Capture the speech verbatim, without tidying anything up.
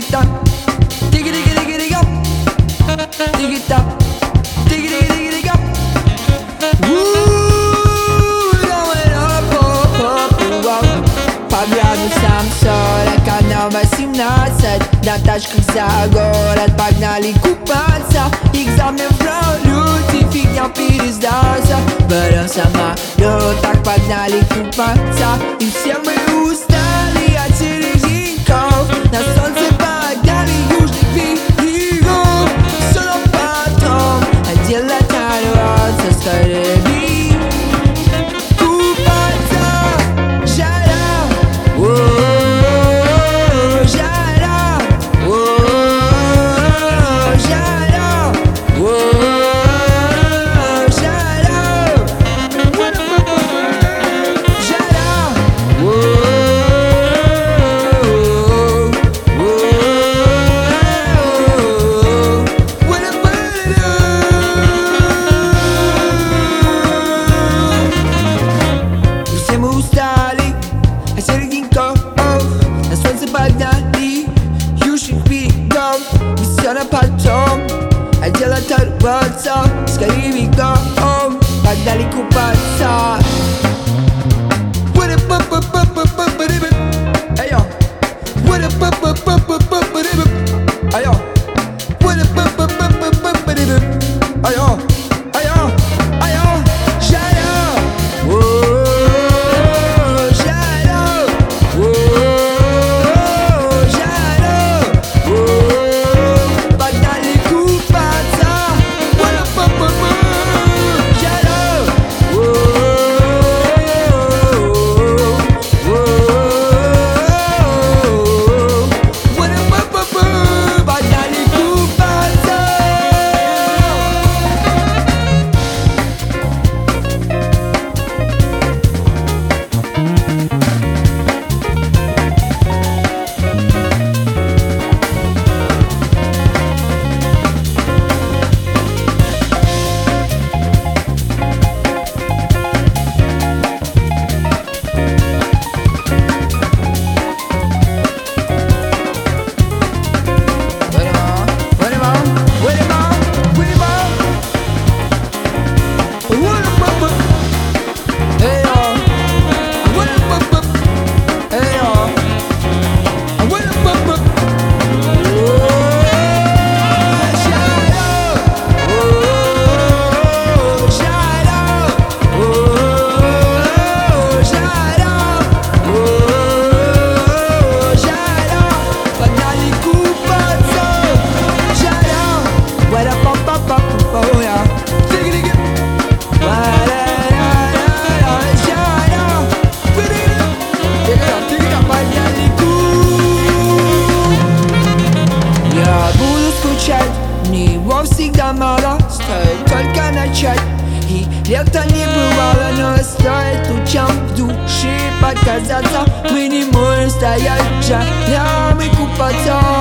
tap, diggy diggy diggy diggy up, diggy tap, diggy diggy diggy diggy up. Woo, going up, up, up, up. По градусам сорок, она восемнадцать. На тачках за город погнали купаться. Экзамен в пролете, фигня пересдался. Берем самолет, так погнали купаться. И все мы устали от серединков. На солнце погнали южных берегов. Все но потом, а дело оторваться скорее. Все на потом, а дело оторваться. Скорее бегом, погнали купаться. Айо, айо, айо, айо, айо, жара, жара, жара. Погнали купаться. Мне его всегда мало, стоит только начать. И лето не бывало, но стоит лучам в душе показаться. Мы не можем стоять, жаром и купаться.